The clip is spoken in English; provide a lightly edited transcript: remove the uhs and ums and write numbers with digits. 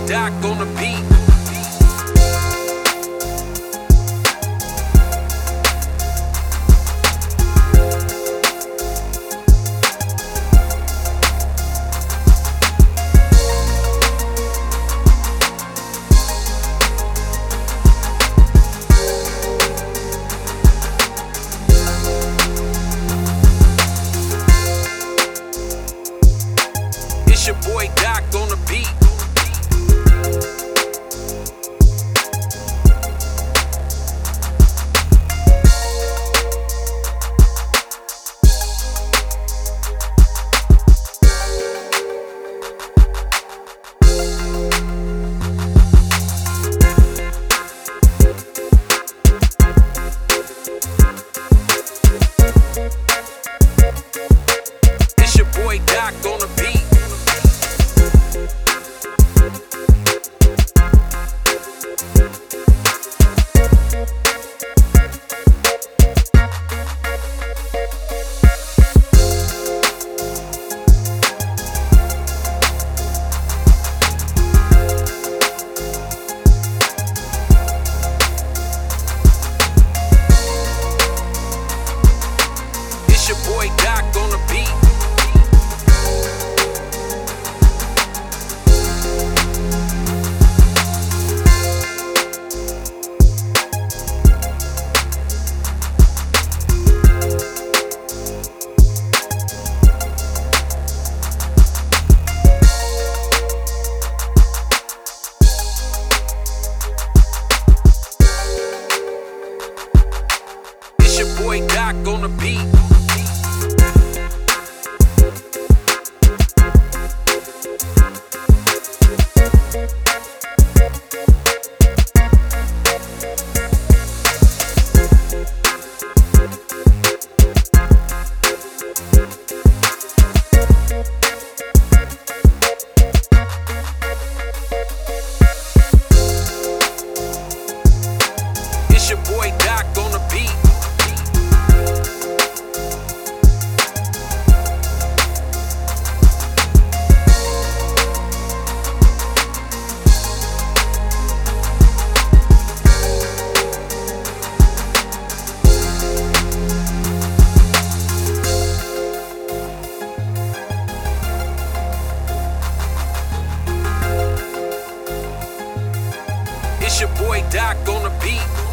Doc on the beat. It's your boy Doc on the beat. It's your boy Doc on the beat. It's your boy Doc on the beat. It's your boy Doc on the beat. It's your boy Doc on the beat. It's your boy Doc on the beat.